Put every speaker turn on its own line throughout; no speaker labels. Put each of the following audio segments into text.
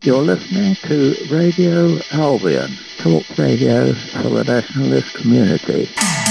You're listening to Radio Albion, talk radio for the nationalist community.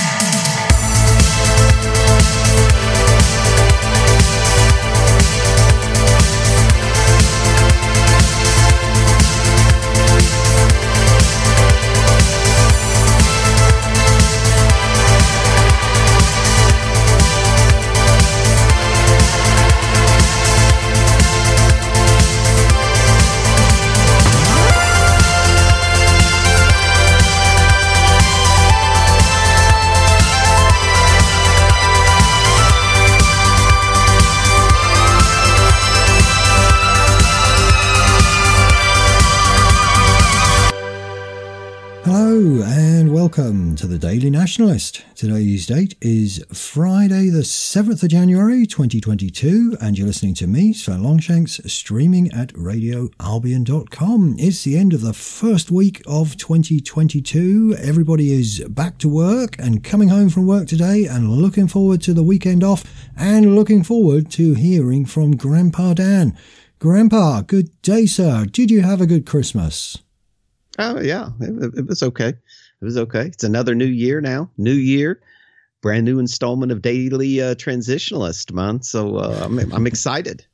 Welcome to the Daily Nationalist. Today's date is Friday the 7th of January 2022 and you're listening to me, Sven Longshanks, streaming at radioalbion.com. It's the end of the first week of 2022. Everybody is back to work and coming home from work today and looking forward to the weekend off and looking forward to hearing from Grandpa Dan. Grandpa, good day, sir. Did you have a good Christmas?
Oh, yeah, it was okay. It was okay. It's another new year now. New year, brand new installment of Daily Transitionalist, man. So I'm excited.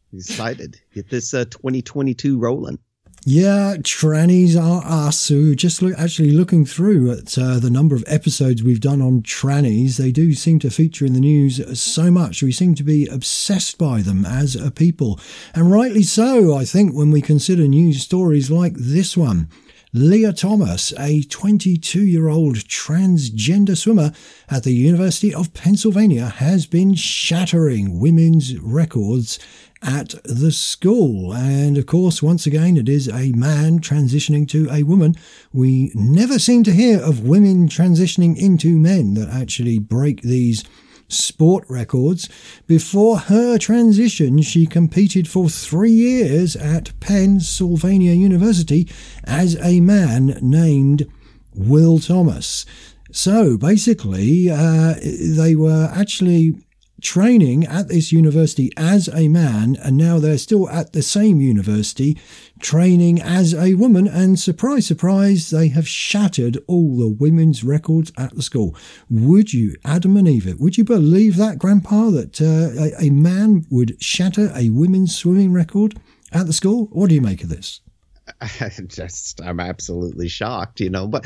Get this 2022 rolling.
Yeah, trannies are us. So just actually looking through at the number of episodes we've done on trannies, they do seem to feature in the news so much. We seem to be obsessed by them as a people. And rightly so, I think, when we consider news stories like this one. Lia Thomas, a 22-year-old transgender swimmer at the University of Pennsylvania, has been shattering women's records at the school. And of course, once again, it is a man transitioning to a woman. We never seem to hear of women transitioning into men that actually break these sport records. Before her transition, she competed for 3 years at Pennsylvania University as a man named Will Thomas. So basically, they were actually training at this university as a man, and now they're still at the same university training as a woman, and surprise, surprise, they have shattered all the women's records at the school. Would you, Adam and Eva, would you believe that, Grandpa, that a man would shatter a women's swimming record at the school? What do you make of this?
I'm absolutely shocked, but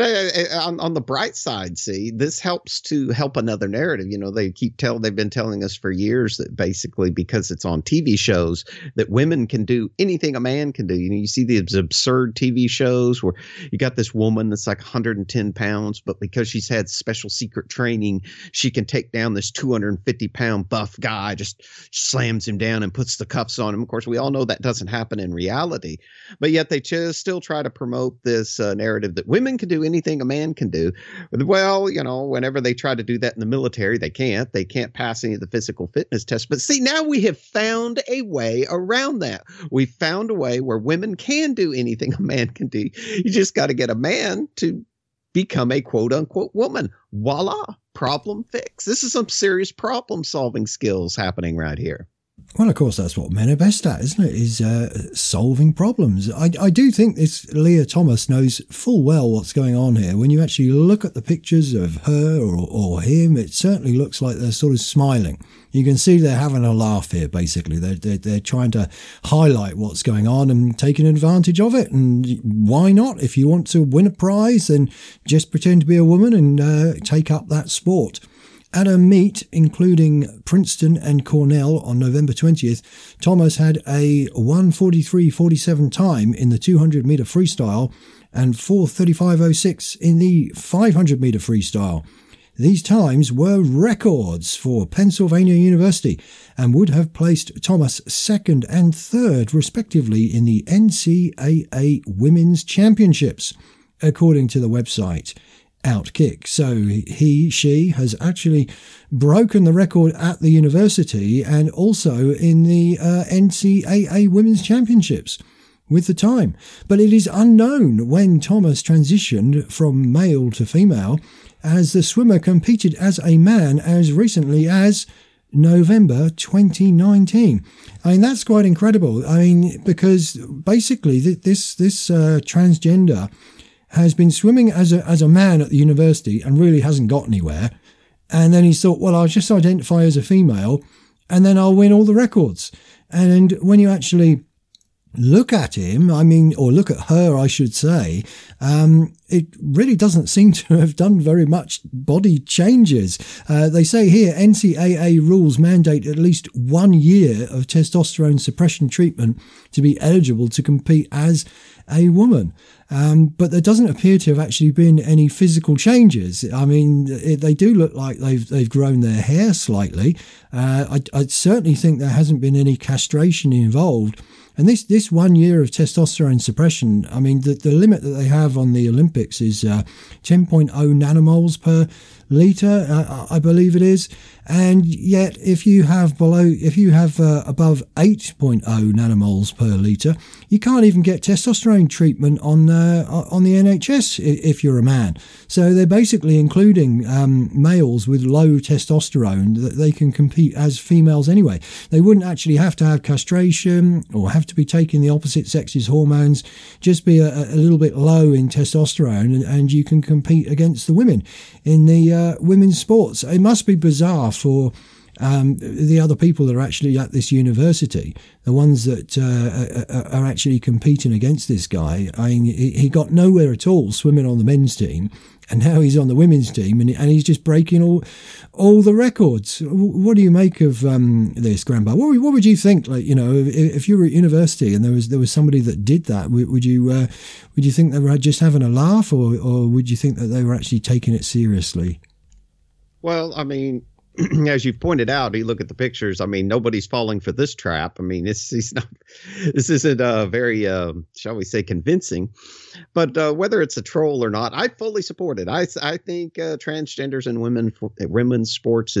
on the bright side, see, this helps to help another narrative. They've been telling us for years that basically because it's on TV shows that women can do anything a man can do. You see these absurd TV shows where you got this woman that's like 110 pounds, but because she's had special secret training, she can take down this 250-pound buff guy, just slams him down and puts the cuffs on him. Of course, we all know that doesn't happen in reality, but yet they still try to promote this narrative that women can do anything a man can do. Well, whenever they try to do that in the military, they can't pass any of the physical fitness tests. But see, now we have found a way around that. We found a way where women can do anything a man can do. You just got to get a man to become a quote unquote woman. Voila, problem fixed. This is some serious problem solving skills happening right here.
Well, of course, that's what men are best at, isn't it? Is solving problems. I do think this Lia Thomas knows full well what's going on here. When you actually look at the pictures of her or him, it certainly looks like they're sort of smiling. You can see they're having a laugh here, basically. They're trying to highlight what's going on and taking advantage of it. And why not? If you want to win a prize, then just pretend to be a woman and take up that sport. At a meet, including Princeton and Cornell on November 20th, Thomas had a 1:43.47 time in the 200-meter freestyle and 4:35.06 in the 500-meter freestyle. These times were records for Pennsylvania University and would have placed Thomas second and third, respectively, in the NCAA Women's Championships, according to the website Outkick. So she has actually broken the record at the university and also in the NCAA Women's Championships with the time. But it is unknown when Thomas transitioned from male to female, as the swimmer competed as a man as recently as November 2019. I mean, that's quite incredible. I mean, because basically this transgender has been swimming as a man at the university and really hasn't got anywhere. And then he thought, well, I'll just identify as a female and then I'll win all the records. And when you actually look at him, or look at her, I should say, it really doesn't seem to have done very much body changes. They say here, NCAA rules mandate at least 1 year of testosterone suppression treatment to be eligible to compete as a woman. But there doesn't appear to have actually been any physical changes. I mean, they do look like they've grown their hair slightly. I certainly think there hasn't been any castration involved. And this 1 year of testosterone suppression, I mean, the limit that they have on the Olympics is 10.0 nanomoles per litre, I believe it is. And yet, if you have above 8.0 nanomoles per litre, you can't even get testosterone treatment on the NHS if you're a man. So they're basically including males with low testosterone that they can compete as females anyway. They wouldn't actually have to have castration or have to be taking the opposite sex's hormones. Just be a little bit low in testosterone, and you can compete against the women in the women's sports. It must be bizarre for the other people that are actually at this university, the ones that are actually competing against this guy. I mean, he got nowhere at all swimming on the men's team, and now he's on the women's team, and he's just breaking all the records. What do you make of this, Grandpa? What would you think? Like, you know, if you were at university and there was somebody that did that, would you think they were just having a laugh, or would you think that they were actually taking it seriously?
Well, I mean, as you've pointed out, you look at the pictures. I mean, nobody's falling for this trap. I mean, this isn't very, shall we say, convincing. But whether it's a troll or not, I fully support it. I think transgenders and women's sports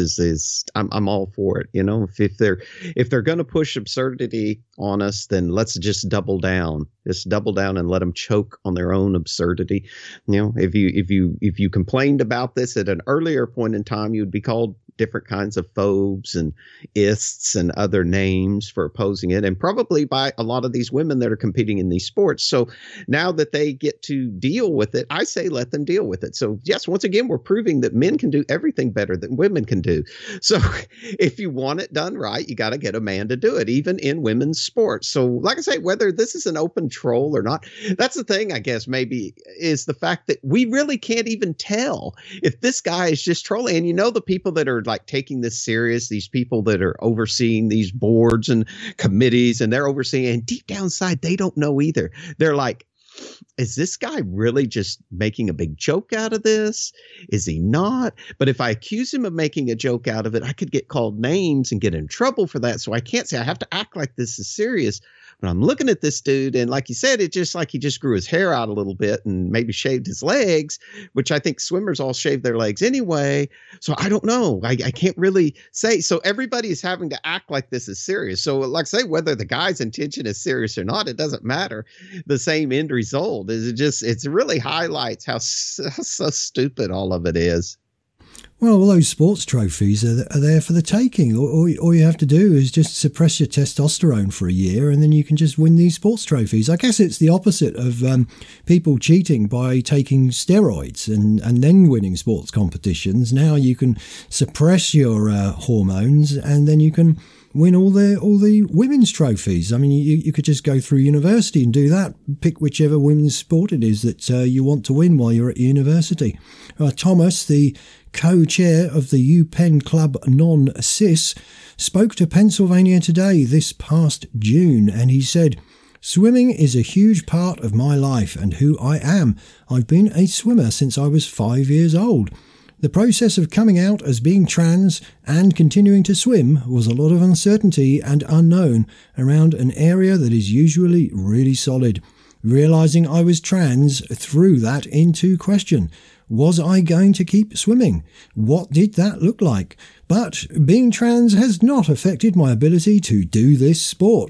I'm all for it. You know, if they're going to push absurdity on us, then let's just double down. Just double down and let them choke on their own absurdity. You know, if you complained about this at an earlier point in time, you'd be called different kinds of phobes and ists and other names for opposing it, and probably by a lot of these women that are competing in these sports. So now that they get to deal with it, I say let them deal with it. So yes, once again, we're proving that men can do everything better than women can do. So if you want it done right, you got to get a man to do it, even in women's sports. So like I say, whether this is an open troll or not, that's the thing, I guess, maybe, is the fact that we really can't even tell if this guy is just trolling. And you know, the people that are like taking this serious, these people that are overseeing these boards and committees, and they're overseeing, and deep down inside, they don't know either. They're like, is this guy really just making a big joke out of this? Is he not? But if I accuse him of making a joke out of it, I could get called names and get in trouble for that. So I can't say I have to act like this is serious. But I'm looking at this dude, and like you said, it's just like he just grew his hair out a little bit and maybe shaved his legs, which I think swimmers all shave their legs anyway. So I don't know. I can't really say. So everybody is having to act like this is serious. So like I say, whether the guy's intention is serious or not, it doesn't matter. The same end result is it really highlights how so stupid all of it is.
Well, all those sports trophies are there for the taking. All you have to do is just suppress your testosterone for a year, and then you can just win these sports trophies. I guess it's the opposite of people cheating by taking steroids and then winning sports competitions. Now you can suppress your hormones, and then you can win all the women's trophies. I mean, you could just go through university and do that. Pick whichever women's sport it is that you want to win while you're at university. Thomas, the co-chair of the UPenn Club Non-Cis, spoke to Pennsylvania Today this past June, and he said, "Swimming is a huge part of my life and who I am. I've been a swimmer since I was 5 years old. The process of coming out as being trans and continuing to swim was a lot of uncertainty and unknown around an area that is usually really solid. Realizing I was trans threw that into question. Was I going to keep swimming? What did that look like? But being trans has not affected my ability to do this sport.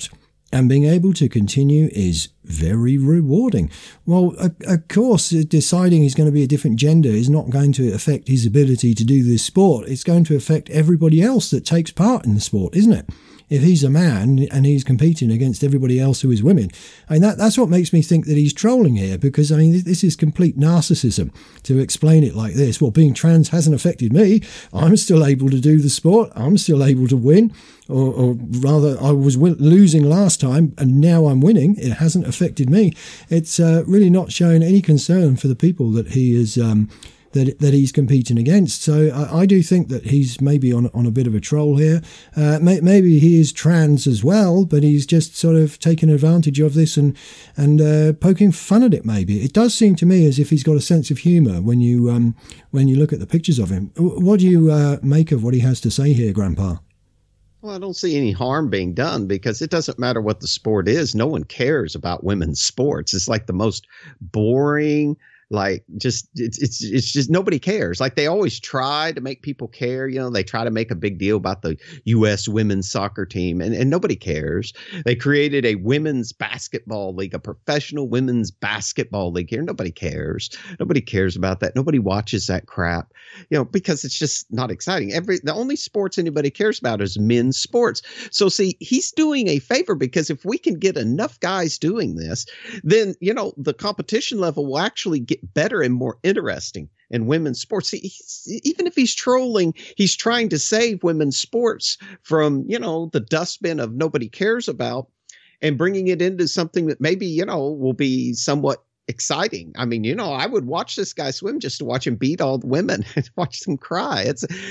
and being able to continue is very rewarding. Well, of course, deciding he's going to be a different gender is not going to affect his ability to do this sport. It's going to affect everybody else that takes part in the sport, isn't it? If he's a man and he's competing against everybody else who is women, I mean, that's what makes me think that he's trolling here, because, I mean, this is complete narcissism to explain it like this. Well, being trans hasn't affected me. I'm still able to do the sport. I'm still able to win. Or rather, I was losing last time and now I'm winning. It hasn't affected me. It's really not showing any concern for the people that he is that he's competing against. So I do think that he's maybe on a bit of a troll here. Maybe he is trans as well, but he's just sort of taking advantage of this and poking fun at it. Maybe it does seem to me as if he's got a sense of humour when you look at the pictures of him. What do you make of what he has to say here, Grandpa?
Well, I don't see any harm being done, because it doesn't matter what the sport is. No one cares about women's sports. It's like the most boring, like just it's just nobody cares. Like they always try to make people care. You know, they try to make a big deal about the U.S. women's soccer team, and nobody cares. They created a women's basketball league, a professional women's basketball league here. Nobody cares. Nobody cares about that. Nobody watches that crap, you know, because it's just not exciting. The only sports anybody cares about is men's sports. So see, he's doing a favor, because if we can get enough guys doing this, then, you know, the competition level will actually get better and more interesting in women's sports. Even if he's trolling, he's trying to save women's sports from, you know, the dustbin of nobody cares about, and bringing it into something that maybe, you know, will be somewhat exciting. I mean, you know, I would watch this guy swim just to watch him beat all the women and watch them cry.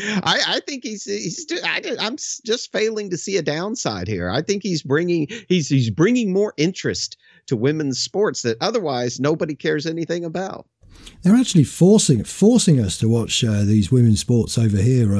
I think I'm just failing to see a downside here. I think he's bringing more interest to women's sports that otherwise nobody cares anything about.
They're actually forcing us to watch these women's sports over here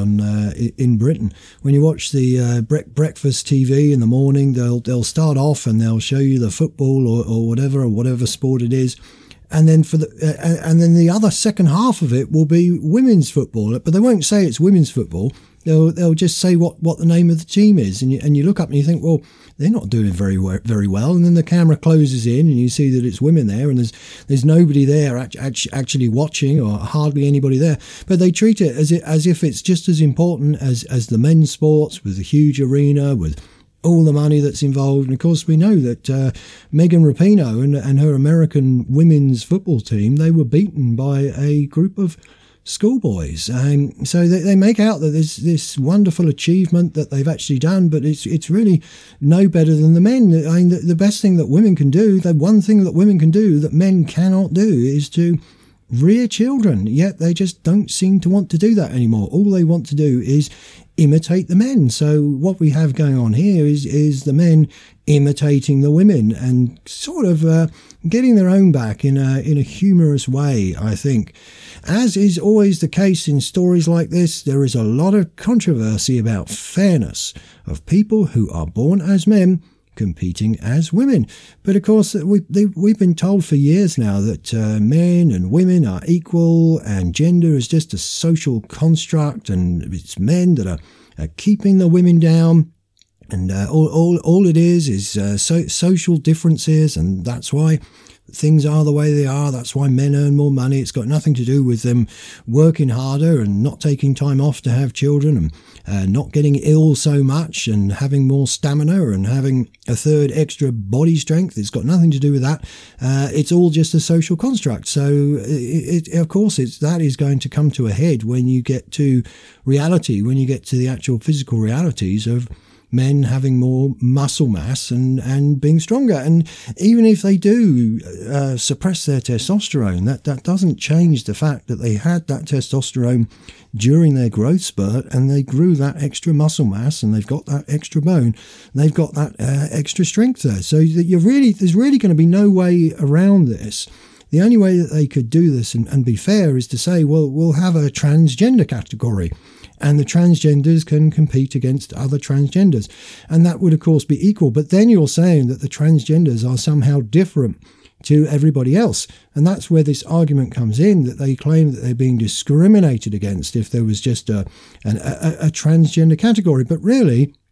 in Britain. When you watch the breakfast TV in the morning, they'll start off and they'll show you the football or whatever sport it is. And then and then the other second half of it will be women's football, but they won't say it's women's football. They'll just say what the name of the team is, and you look up and you think, well, they're not doing very well. And then the camera closes in, and you see that it's women there, and there's nobody there actually watching, or hardly anybody there. But they treat it as if it's just as important as the men's sports, with a huge arena, with all the money that's involved. And of course, we know that Megan Rapinoe and her American women's football team, they were beaten by a group of schoolboys. So they make out that there's this wonderful achievement that they've actually done, but it's really no better than the men. I mean, the best thing that women can do, the one thing that women can do that men cannot do, is to rear children. Yet they just don't seem to want to do that anymore. All they want to do is imitate the men. So what we have going on here is the men imitating the women and sort of getting their own back in a humorous way, I think. As is always the case in stories like this, there is a lot of controversy about fairness of people who are born as men competing as women. But of course, we've been told for years now that men and women are equal, and gender is just a social construct, and it's men that are keeping the women down. And all it is social differences, and that's why things are the way they are. That's why men earn more money. It's got nothing to do with them working harder and not taking time off to have children, and not getting ill so much, and having more stamina and having a third extra body strength. It's got nothing to do with that. It's all just a social construct. So of course that is going to come to a head when you get to reality, when you get to the actual physical realities of men having more muscle mass and being stronger. And even if they do suppress their testosterone, that doesn't change the fact that they had that testosterone during their growth spurt, and they grew that extra muscle mass, and they've got that extra bone, and they've got that extra strength there. So that there's really going to be no way around this. The only way that they could do this and be fair is to say, well, we'll have a transgender category, and the transgenders can compete against other transgenders. And that would, of course, be equal. But then you're saying that the transgenders are somehow different to everybody else. And that's where this argument comes in, that they claim that they're being discriminated against if there was just a transgender category. But really,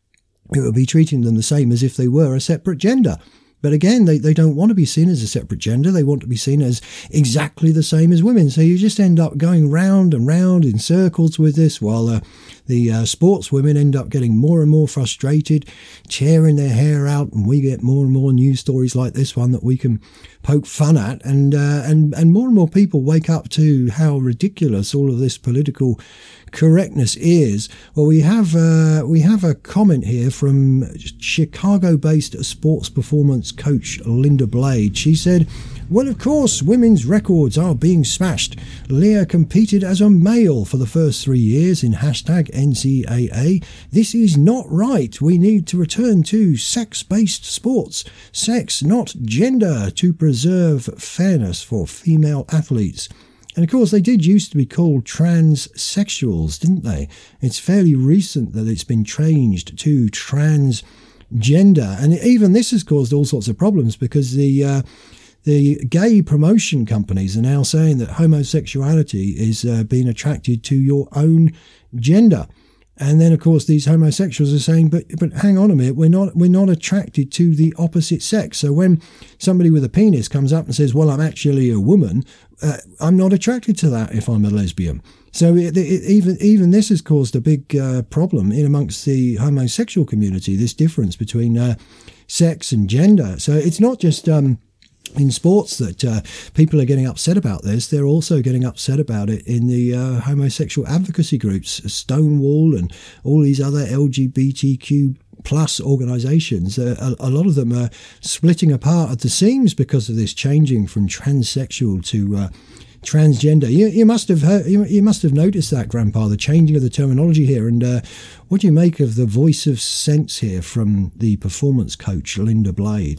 it would be treating them the same as if they were a separate gender. But again, they don't want to be seen as a separate gender. They want to be seen as exactly the same as women. So you just end up going round and round in circles with this, while the sports women end up getting more and more frustrated, tearing their hair out, and we get more and more news stories like this one that we can poke fun at, and more and more people wake up to how ridiculous all of this political correctness is. Well, we have a comment here from Chicago-based sports performance coach Linda Blade. She said, "Well, of course, women's records are being smashed. Leah competed as a male for the first 3 years in #NCAA. This is not right. We need to return to sex-based sports. Sex, not gender, to preserve fairness for female athletes." And of course, they did used to be called transsexuals, didn't they? It's fairly recent that it's been changed to transgender. And even this has caused all sorts of problems, because the gay promotion companies are now saying that homosexuality is being attracted to your own gender. And then, of course, these homosexuals are saying, but hang on a minute, we're not attracted to the opposite sex. So when somebody with a penis comes up and says, well, I'm actually a woman, I'm not attracted to that if I'm a lesbian. So even this has caused a big problem in amongst the homosexual community, this difference between sex and gender. So it's not just in sports that people are getting upset about this. They're also getting upset about it in the homosexual advocacy groups, Stonewall and all these other LGBTQ plus organizations. A lot of them are splitting apart at the seams because of this changing from transsexual to transgender. You must have heard, you must have noticed that, Grandpa, the changing of the terminology here. And what do you make of the voice of sense here from the performance coach Linda Blade?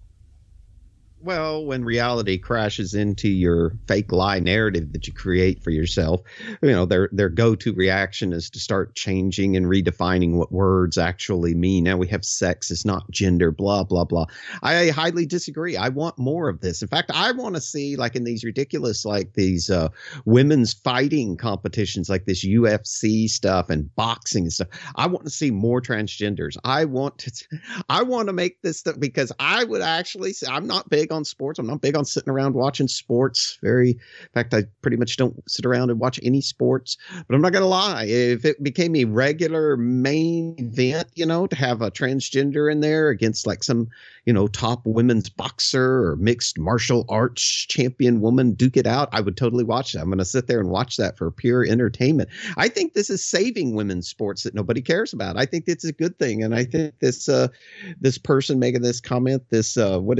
Well, when reality crashes into your fake lie narrative that you create for yourself, their go-to reaction is to start changing and redefining what words actually mean. Now we have sex, it's not gender, blah, blah, blah. I highly disagree. I want more of this. In fact, I want to see, like, in these ridiculous, like these women's fighting competitions, like this UFC stuff and boxing and stuff. I want to see more transgenders. I want to make this stuff, because I would actually say, I'm not big on sports. I'm not big on sitting around watching sports. In fact, I pretty much don't sit around and watch any sports. But I'm not going to lie. If it became a regular main event, to have a transgender in there against like some, top women's boxer or mixed martial arts champion woman duke it out, I would totally watch that. I'm going to sit there and watch that for pure entertainment. I think this is saving women's sports that nobody cares about. I think it's a good thing. And I think this person making this comment, this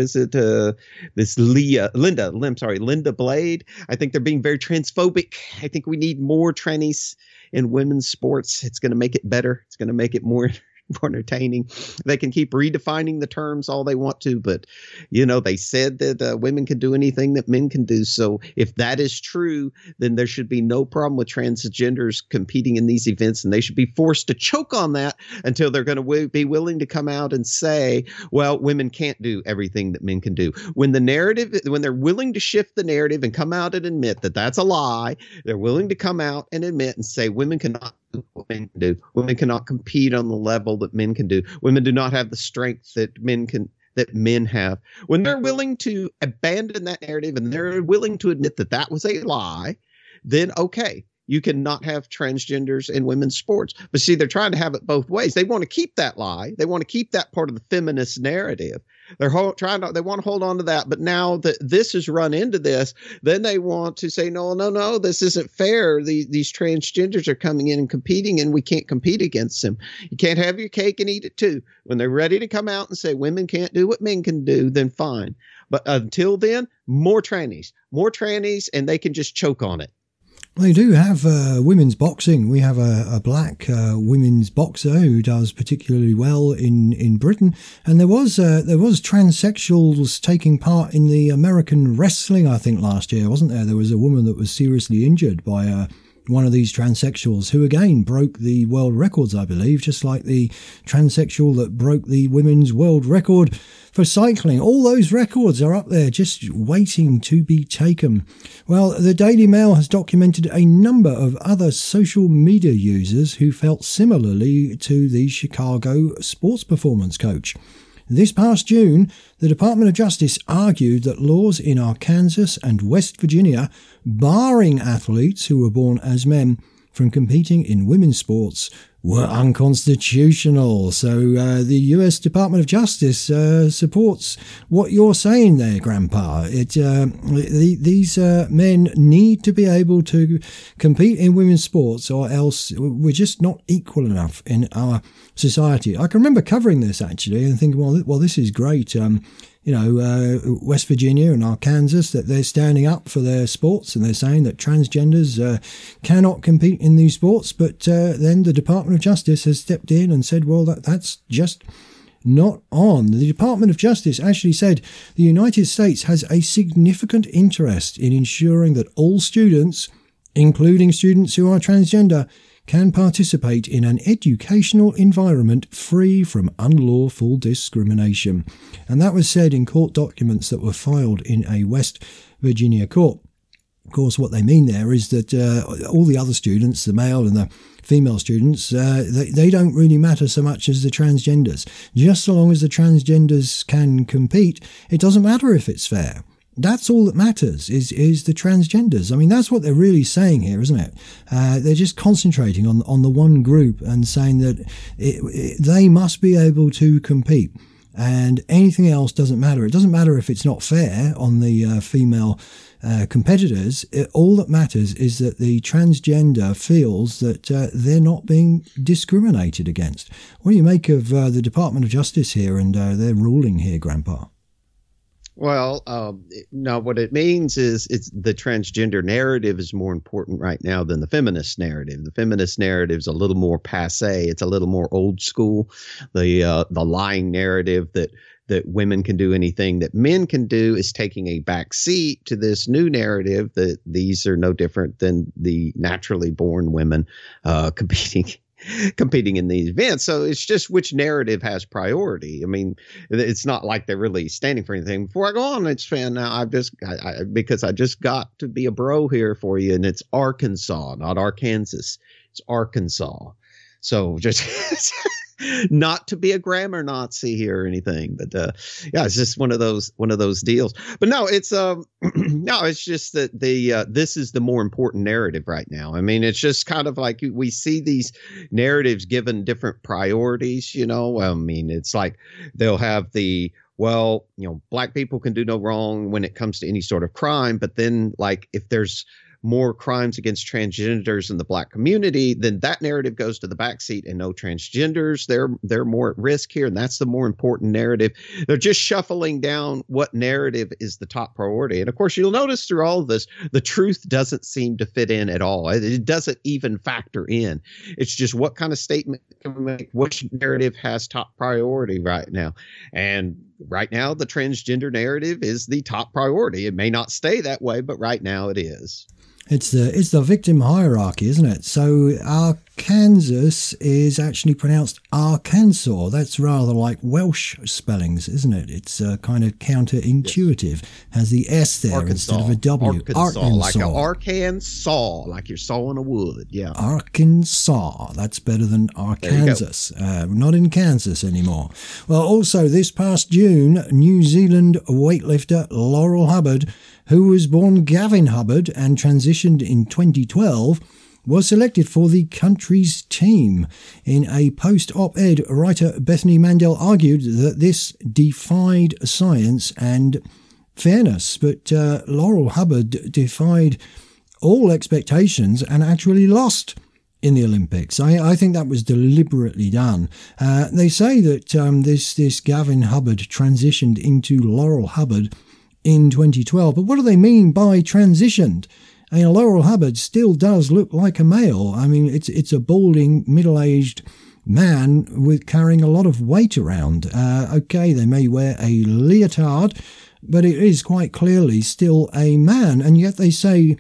Linda Blade, I think they're being very transphobic. I think we need more trannies in women's sports. It's going to make it better. It's going to make it more entertaining. They can keep redefining the terms all they want to, but they said that women can do anything that men can do. So if that is true, then there should be no problem with transgenders competing in these events, and they should be forced to choke on that until they're going to be willing to come out and say, well, women can't do everything that men can do. When they're willing to shift the narrative and come out and admit that that's a lie, they're willing to come out and admit and say women cannot do what men can do. Women cannot compete on the level that men can do. Women do not have the strength that men have. When they're willing to abandon that narrative and they're willing to admit that that was a lie, then okay, you cannot have transgenders in women's sports. But see, they're trying to have it both ways. They want to keep that lie. They want to keep that part of the feminist narrative. They want to hold on to that. But now that this has run into this, then they want to say, no, this isn't fair. These transgenders are coming in and competing, and we can't compete against them. You can't have your cake and eat it too. When they're ready to come out and say women can't do what men can do, then fine. But until then, more trannies, and they can just choke on it.
They do have women's boxing. We have a black women's boxer who does particularly well in Britain, and there was transsexuals taking part in the American wrestling, I think, last year, wasn't there? There was a woman that was seriously injured by one of these transsexuals who again broke the world records, I believe, just like the transsexual that broke the women's world record for cycling. All those records are up there just waiting to be taken. Well, the Daily Mail has documented a number of other social media users who felt similarly to the Chicago sports performance coach. This past June, the Department of Justice argued that laws in Arkansas and West Virginia barring athletes who were born as men from competing in women's sports were unconstitutional. So the US Department of Justice supports what you're saying there, Grandpa. These men need to be able to compete in women's sports, or else we're just not equal enough in our society. I can remember covering this actually and thinking, well, this is great. West Virginia and Arkansas, that they're standing up for their sports and they're saying that transgenders cannot compete in these sports. But then the Department of Justice has stepped in and said, well, that's just not on. The Department of Justice actually said the United States has a significant interest in ensuring that all students, including students who are transgender, can participate in an educational environment free from unlawful discrimination. And that was said in court documents that were filed in a West Virginia court. Of course, what they mean there is that all the other students, the male and the female students, they don't really matter so much as the transgenders. Just so long as the transgenders can compete, it doesn't matter if it's fair. That's all that matters is the transgenders. I mean, that's what they're really saying here, isn't it? They're just concentrating on the one group and saying that they must be able to compete, and anything else doesn't matter. It doesn't matter if it's not fair on the female competitors. All that matters is that the transgender feels that they're not being discriminated against. What do you make of the Department of Justice here and their ruling here, Grandpa?
Well, no, what it means is it's the transgender narrative is more important right now than the feminist narrative. The feminist narrative is a little more passé. It's a little more old school. The lying narrative that women can do anything that men can do is taking a back seat to this new narrative that these are no different than the naturally born women competing in these events. So it's just which narrative has priority. I mean, it's not like they're really standing for anything. Before I go on, it's fan now. Because I just got to be a bro here for you, and it's Arkansas, not Arkansas. It's Arkansas. So just not to be a grammar Nazi here or anything, but yeah, it's just one of those deals. But no, it's no, it's just that this is the more important narrative right now. I mean, it's just kind of like we see these narratives given different priorities. I mean, it's like they'll have black people can do no wrong when it comes to any sort of crime, but then like if there's more crimes against transgenders in the black community, then that narrative goes to the backseat, and no transgenders. They're more at risk here, and that's the more important narrative. They're just shuffling down what narrative is the top priority. And of course, you'll notice through all of this, the truth doesn't seem to fit in at all. It doesn't even factor in. It's just what kind of statement can we make? Which narrative has top priority right now? And right now, the transgender narrative is the top priority. It may not stay that way, but right now it is.
It's the victim hierarchy, isn't it? So Arkansas is actually pronounced Arkansas. That's rather like Welsh spellings, isn't it? It's kind of counterintuitive. Has the S there
Arkansas,
instead of a W.
Arkansas. Like an Arkansas, like you're sawing a wood. Yeah.
Arkansas. That's better than Arkansas. Not in Kansas anymore. Well, also this past June, New Zealand weightlifter Laurel Hubbard, who was born Gavin Hubbard and transitioned in 2012, was selected for the country's team. In a post-op-ed, writer Bethany Mandel argued that this defied science and fairness, but Laurel Hubbard defied all expectations and actually lost in the Olympics. I think that was deliberately done. They say that this Gavin Hubbard transitioned into Laurel Hubbard in 2012. But what do they mean by transitioned? I mean, Laurel Hubbard still does look like a male. I mean, it's a balding, middle-aged man with carrying a lot of weight around. Okay, they may wear a leotard, but it is quite clearly still a man. And yet they say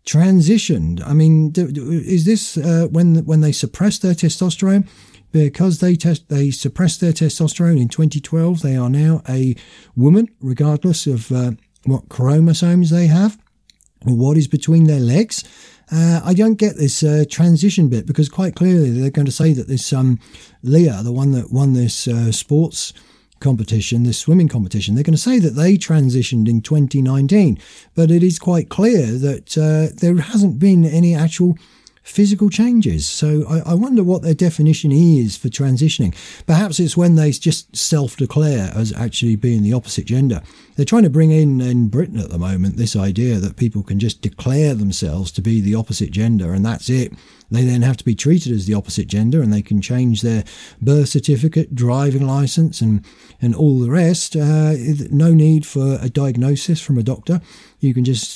transitioned. I mean, is this when they suppress their testosterone? Because they suppressed their testosterone in 2012, they are now a woman, regardless of what chromosomes they have or what is between their legs. I don't get this transition bit, because quite clearly they're going to say that this Leah, the one that won this sports competition, this swimming competition, they're going to say that they transitioned in 2019. But it is quite clear that there hasn't been any actual physical changes. So I wonder what their definition is for transitioning. Perhaps it's when they just self-declare as actually being the opposite gender. They're trying to bring in Britain at the moment this idea that people can just declare themselves to be the opposite gender and that's it. They then have to be treated as the opposite gender, and they can change their birth certificate, driving license, and all the rest. No need for a diagnosis from a doctor. You can just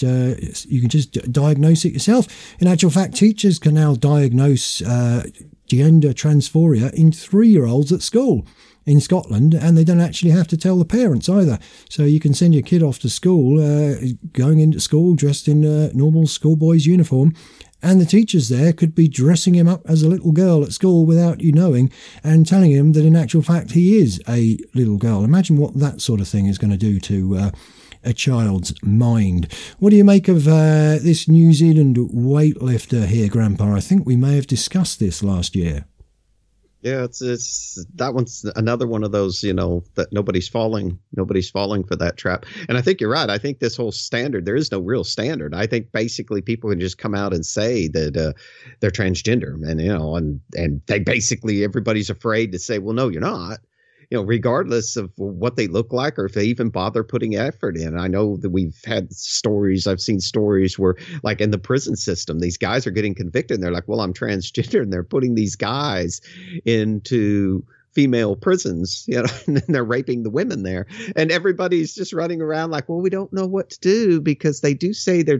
diagnose it yourself. In actual fact, teachers can now diagnose gender dysphoria in 3-year-olds at school in Scotland, and they don't actually have to tell the parents either. So you can send your kid off to school, going into school dressed in a normal schoolboy's uniform, and the teachers there could be dressing him up as a little girl at school without you knowing, and telling him that in actual fact he is a little girl. Imagine what that sort of thing is going to do to a child's mind. What do you make of this New Zealand weightlifter here, Grandpa? I think we may have discussed this last year.
Yeah, it's that one's another one of those, that nobody's falling for that trap. And I think you're right. I think this whole standard, there is no real standard. I think basically people can just come out and say that they're transgender, and they basically, everybody's afraid to say, well, no, you're not. Regardless of what they look like or if they even bother putting effort in. I know that I've seen stories where, like in the prison system, these guys are getting convicted and they're like, well, I'm transgender, and they're putting these guys into female prisons, and then they're raping the women there. And everybody's just running around like, well, we don't know what to do because they do say they're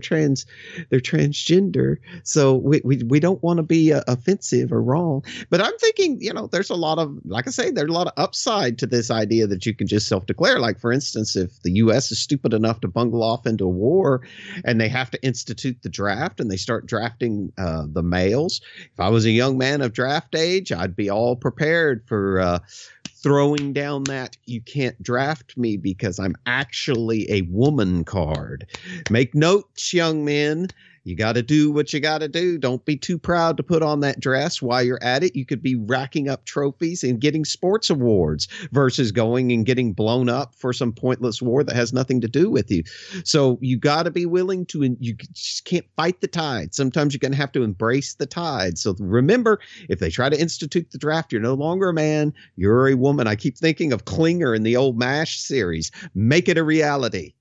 transgender. So we don't want to be offensive or wrong. But I'm thinking, there's a lot of, like I say, there's a lot of upside to this idea that you can just self-declare. Like, for instance, if the U.S. is stupid enough to bungle off into a war and they have to institute the draft and they start drafting the males. If I was a young man of draft age, I'd be all prepared for throwing down that you can't draft me because I'm actually a woman card. Make notes, young men. You got to do what you got to do. Don't be too proud to put on that dress. While you're at it, you could be racking up trophies and getting sports awards versus going and getting blown up for some pointless war that has nothing to do with you. So you got to be willing to, you just can't fight the tide. Sometimes you're going to have to embrace the tide. So remember, if they try to institute the draft, you're no longer a man, you're a woman. I keep thinking of Klinger in the old MASH series. Make it a reality.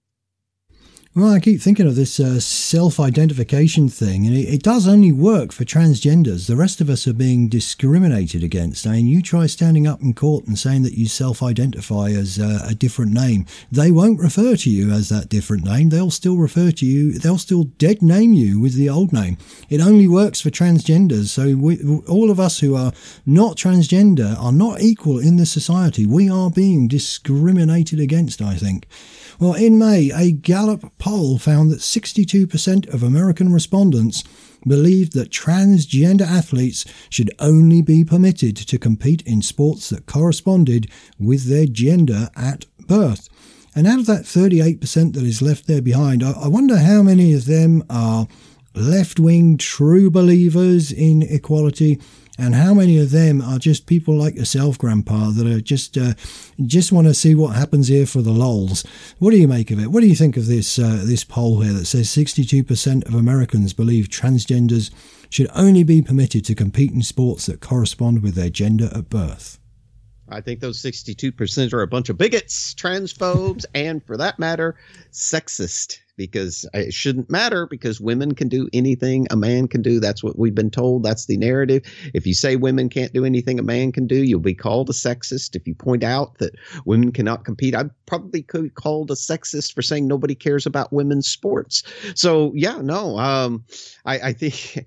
Well, I keep thinking of this self-identification thing, and it does only work for transgenders. The rest of us are being discriminated against. I mean, you try standing up in court and saying that you self-identify as a different name. They won't refer to you as that different name. They'll still refer to you. They'll still dead name you with the old name. It only works for transgenders. So all of us who are not transgender are not equal in this society. We are being discriminated against, I think. Well, in May, a Gallup poll found that 62% of American respondents believed that transgender athletes should only be permitted to compete in sports that corresponded with their gender at birth. And out of that 38% that is left there behind, I wonder how many of them are left-wing true believers in equality, and how many of them are just people like yourself, Grandpa, that are just want to see what happens here for the lols. What do you make of it? What do you think of this poll here that says 62% of Americans believe transgenders should only be permitted to compete in sports that correspond with their gender at birth?
I think those 62% are a bunch of bigots, transphobes, and for that matter, sexist. Because it shouldn't matter, because women can do anything a man can do. That's what we've been told. That's the narrative. If you say women can't do anything a man can do, you'll be called a sexist. If you point out that women cannot compete, I probably could be called a sexist for saying nobody cares about women's sports. So yeah, no, I think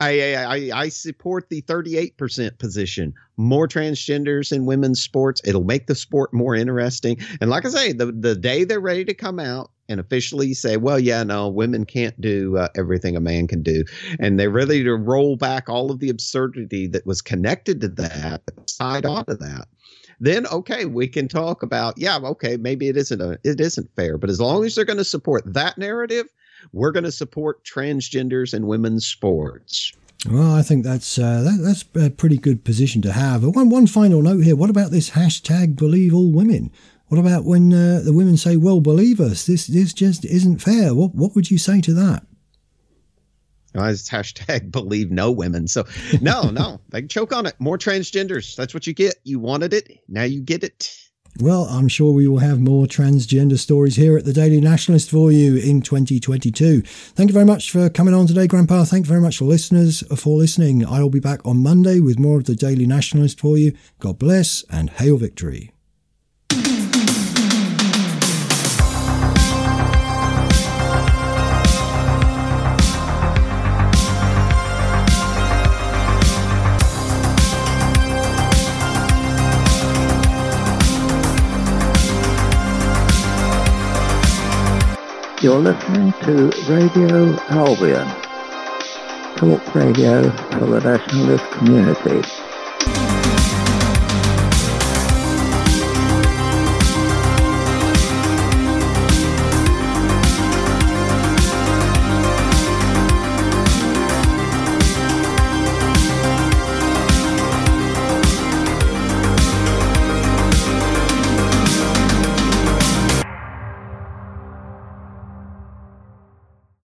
I support the 38% position. More transgenders in women's sports. It'll make the sport more interesting. And like I say, the day they're ready to come out and officially say, well, yeah, no, women can't do everything a man can do. And they're ready to roll back all of the absurdity that was connected to that, tied onto that. Then, okay, we can talk about, yeah, okay, maybe it isn't fair. But as long as they're going to support that narrative, we're going to support transgenders in women's sports.
Well, I think that's a pretty good position to have. One final note here. What about this hashtag believe all women? What about when the women say, well, believe us, this just isn't fair? What would you say to that?
It's hashtag believe no women. So no, they can choke on it. More transgenders. That's what you get. You wanted it. Now you get it.
Well, I'm sure we will have more transgender stories here at the Daily Nationalist for you in 2022. Thank you very much for coming on today, Grandpa. Thank you very much for listening. I'll be back on Monday with more of the Daily Nationalist for you. God bless and hail victory.
You're listening to Radio Albion, talk radio for the nationalist community.